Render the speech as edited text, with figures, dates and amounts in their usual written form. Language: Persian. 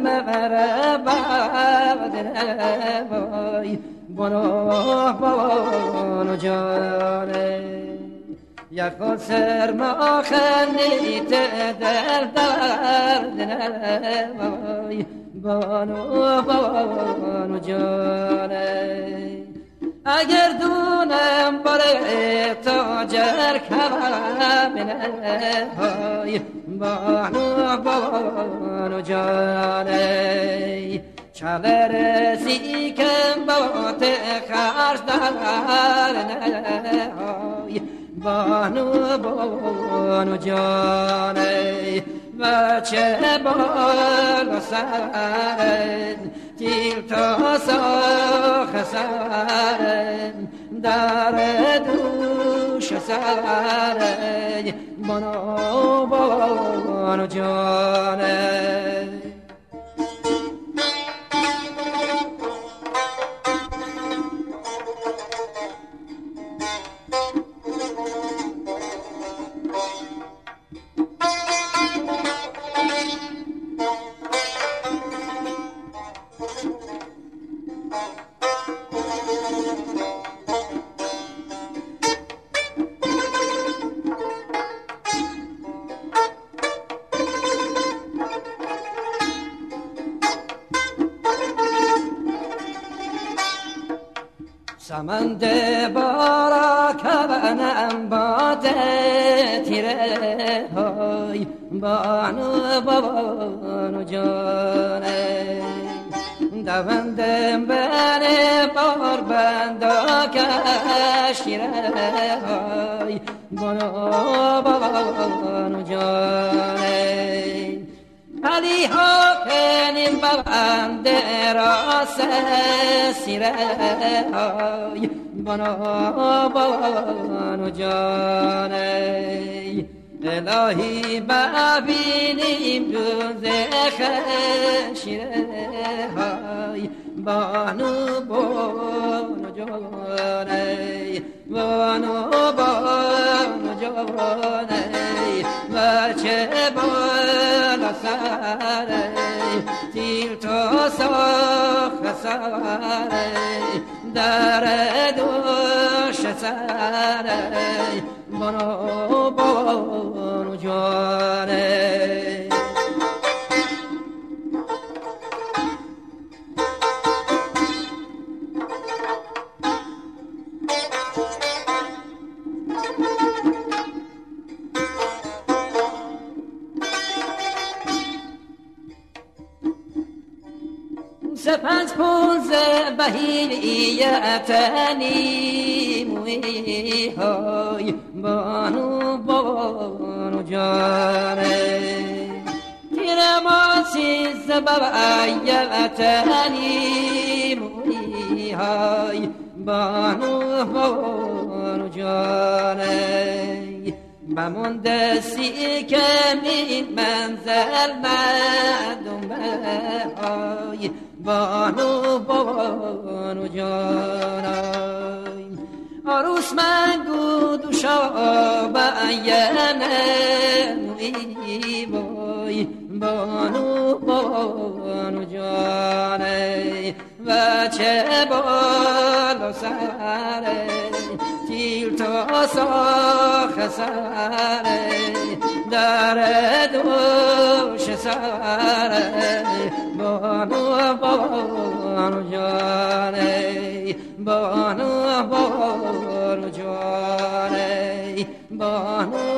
مغرب وای بانو بانو جانه یک خود سرما خندیت در وای بانو بانو جانه اگر دونم باره تاجر کبابنه های بانو بانو جانه چله رسی کم بات خرش دارنه های بانو بانو جانه و چه بال سرن تیل تا ساخ سرن در دوش سرن بانو بانو جانه سمند بارا کبنم باده تیره های بانو بانو جانه دوندم بره بار بندا کشیره های بانو بانو جانه علی ها کنیم بند راست سیره های بانو بانو جانه الهی ببینیم روز خشیره های بانو بانو جانه بانو بانو جانه و چه بالا سره تیر تا ساخ سره در دوش سره بانو بانو جانه سپس پوز بهیلیتنی موی های بانو بانو جانه تیرماسی زبایتنی موی های بانو بانو جانه بمون دستی که این منزل مدومه های بانو بانو جانای عروس من گود و شابینه موی بای بانو بانو جانای و چه بالا سره تیل تا ساخ سره در دوش سره بانو بانو جانه بانو بانو جانه بانو